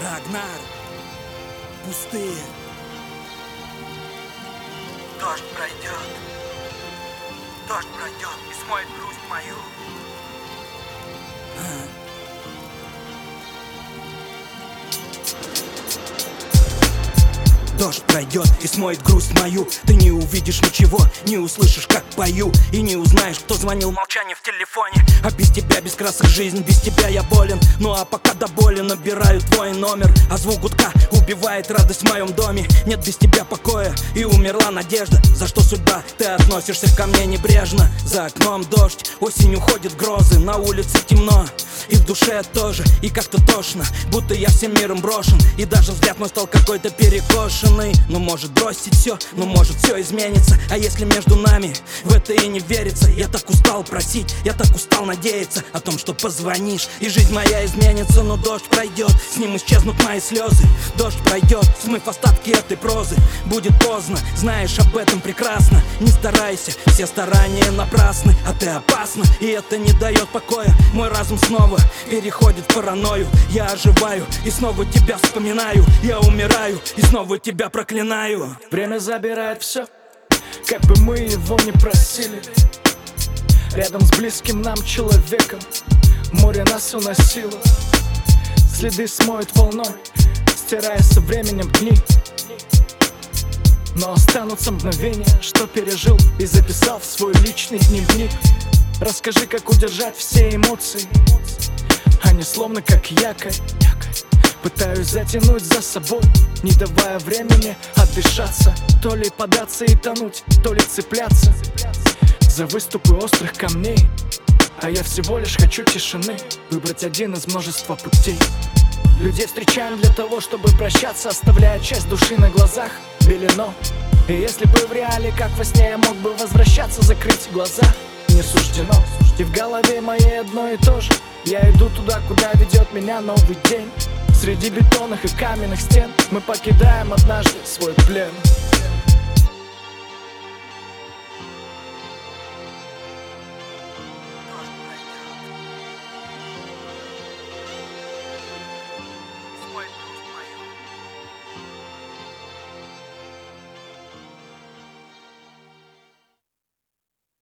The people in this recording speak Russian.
Рагнар, пустырь. Дождь пройдет и смоет грусть мою. Дождь пройдет и смоет грусть мою. Ты не увидишь ничего, не услышишь, как пою, и не узнаешь, кто звонил, молчание в телефоне. А без тебя, без красок жизнь, без тебя я болен. Ну а пока до боли набираю твой номер, а звук гудка убивает радость в моем доме. Нет без тебя покоя, и умерла надежда. За что судьба, ты относишься ко мне небрежно. За окном дождь, осень уходит грозы, на улице темно, и в душе тоже, и как-то тошно, будто я всем миром брошен. И даже взгляд мой стал какой-то перекошенный. Ну может бросить все, ну может все изменится. А если между нами в это и не верится? Я так устал просить, я так устал надеяться о том, что позвонишь и жизнь моя изменится. Но дождь пройдет, с ним исчезнут мои слезы. Дождь пройдет, смыв остатки этой прозы. Будет поздно, знаешь об этом прекрасно. Не старайся, все старания напрасны. А ты опасна, и это не дает покоя. Мой разум снова переходит в паранойю. Я оживаю и снова тебя вспоминаю. Я умираю и снова тебя проклинаю. Время забирает все, как бы мы его не просили. Рядом с близким нам человеком море нас уносило. Следы смоет волной, стирая со временем дни. Но останутся мгновения, что пережил и записал в свой личный дневник. Расскажи, как удержать все эмоции, они словно как якорь. Пытаюсь затянуть за собой, не давая времени отдышаться. То ли податься и тонуть, то ли цепляться за выступы острых камней. А я всего лишь хочу тишины, выбрать один из множества путей. Людей встречаем для того, чтобы прощаться, оставляя часть души на глазах белено. И если бы в реале, как во сне, я мог бы возвращаться, закрыть глаза не суждено. И в голове моей одно и то же. Я иду туда, куда ведет меня новый день. Среди бетонных и каменных стен мы покидаем однажды свой плен.